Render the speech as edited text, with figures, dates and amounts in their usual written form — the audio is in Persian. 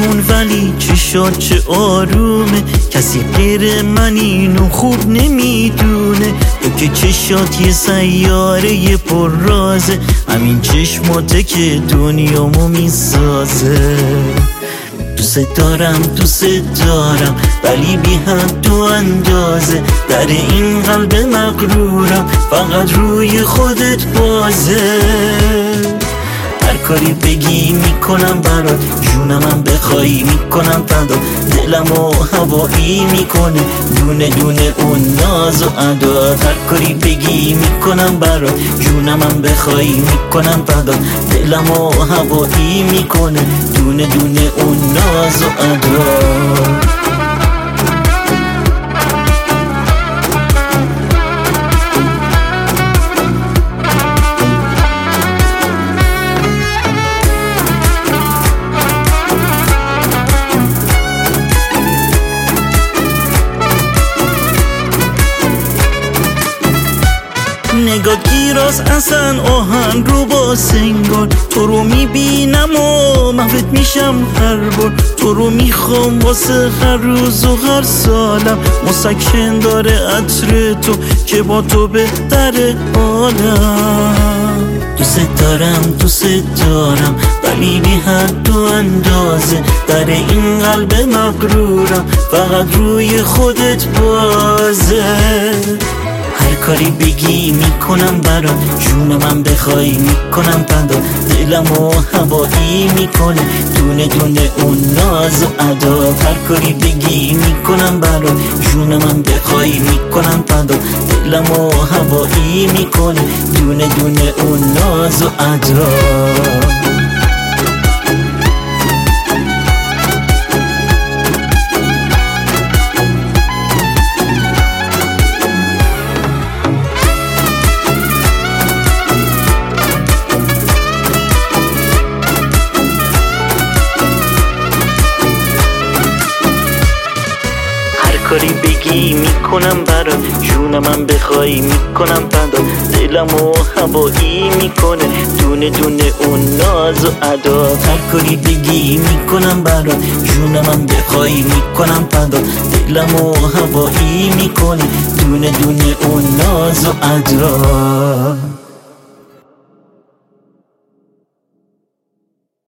جون ولی چشات چه آرومه، کسی غیر من اینو خوب نمیدونه. تو که چشات یه سیاره پر رازه، همین چشماته که دنیامو میسازه. دوست دارم ولی بی حد و اندازه، در این قلب مغرورم فقط روی خودت بازه. هر کاری بگی میکنم برات، جونمم بخوای میکنم فدا. دلمو هوایی میکنه دونه دونه اون ناز و ادا. هر کاری بگی میکنم برات، جونمم بخوای میکنم فدا. دلمو هوایی میکنه دونه دونه اون ناز و ادا. نگاه گیراز اصلا آهن رو با سنگار. تو رو میبینم و محوت میشم هر بار. تو رو میخوام واسه هر روز و هر سالم. مسکن داره عطر تو که با تو بهتره حالم. دوست دارم ولی بی حد و اندازه، در این قلب مغرورم فقط روی خودت بازه. هر کاری بگی میکنم برات، جونمم بخوای میکنم فدا. دلمو هوایی میکنه دونه دونه اون ناز و ادا. هر کاری بگی میکنم برات، جونمم بخوای میکنم فدا. دلمو هوایی میکنه دونه دونه اون ناز و ادا. کاری بگی میکنم برات، جونمم بخوای میکنم فدا. دلمو هوایی میکنه دونه دونه اون ناز و ادا. هر کاری بگی میکنم برات، جونمم بخوای میکنم فدا. دلمو هوایی میکنه دونه دونه اون ناز و ادا.